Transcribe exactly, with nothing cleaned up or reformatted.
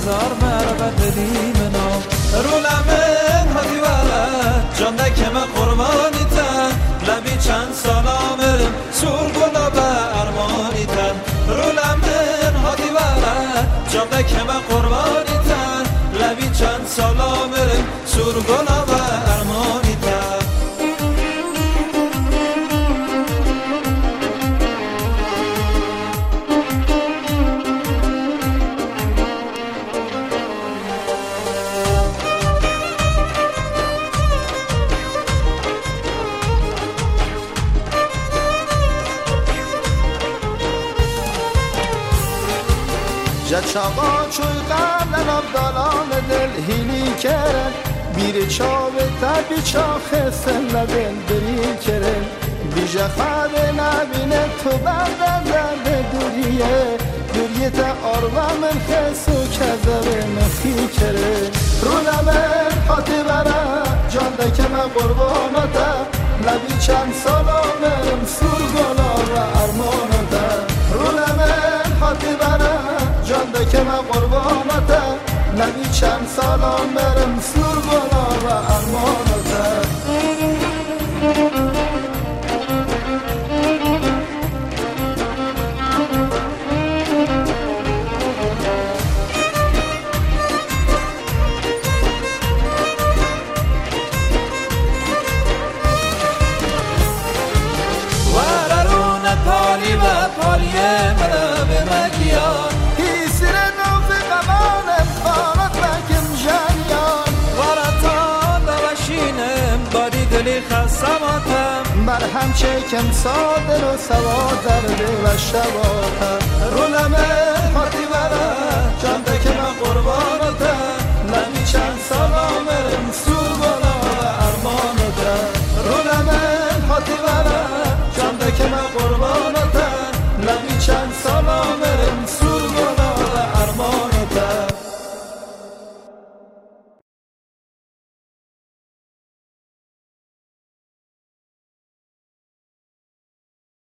زار مرا دلی منو رولمن هادی ولد جانده که من قربانی تن لبی چند سالا مرم سور گلا به ارمانی تن رولمن هادی ولد جانده که من قربانی تن لبی چند سالا مرم سور گلا به ارمانی تن جچاقا چوی قبلن آبدالان دل هیلی کرن بیر چاوه تبی چاخه سن دل بری کرن بیجه خواه نبینه تو بردن درد دوریه دوریه تا آروا من خسو کذب مخی کرن رو نمه حاتی برا جانده که من قربانتا لبی چند سالا مرم سور گلا و ارمانتا رو نمه حاتی برا جانده که من قربانته نبی چند سالا مرم سور گلا و ارمانته وررون پالی و پالی منه به مگیان دلی خسماتم مرهم چکم صادر و سوا درده و شباتم رولمه حاتی برا جانده که من قربانتم